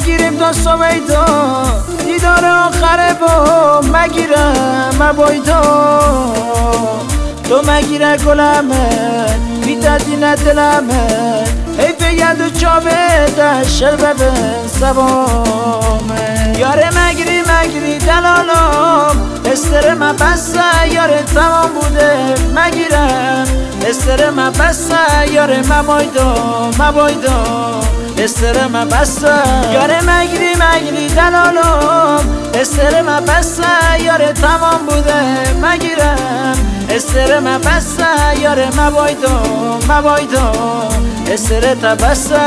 مگیریم تا سویدا دیدار آخره با مگیرم مبایدا تو مگیره گلمه بیتدینه دلمه حیف ید و چاوه دشل ببن سبامه یاره مگیری دلالم استرم بسته یاره تمام بوده مگیرم استرم بسته یاره مبایدا استرم بسته یاره مگیری دلالم استرم بسته یاره تمام بوده مگیرم استرم بسته یاره مبایدا استرت بسته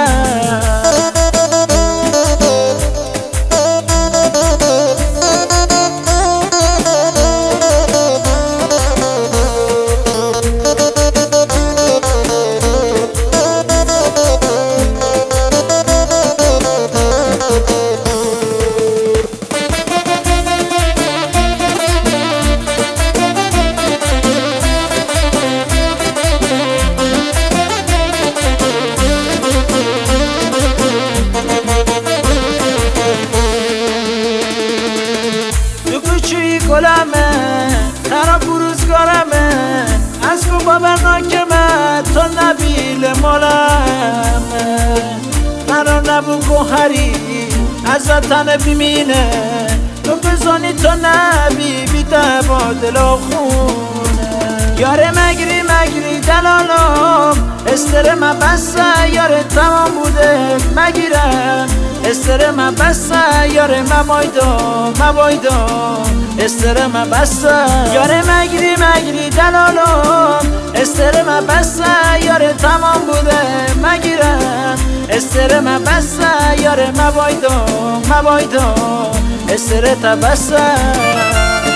گلمه خراب بروزگارمه از کو بابرناکمه تو نبیل مالمه قرار نبو گوهری از وطن بیمینه تو بزانی تو نبی بیده با دل و خونه یاره مگیری دلالم استرم بسته یاره تمام بوده مگیرم استرم بسته یاره مبایدا استرم بسته یاره مگیری دلالم استرم بسته یاره تمام بوده مگیرم استرم بسته یاره مبایدا استرت بسته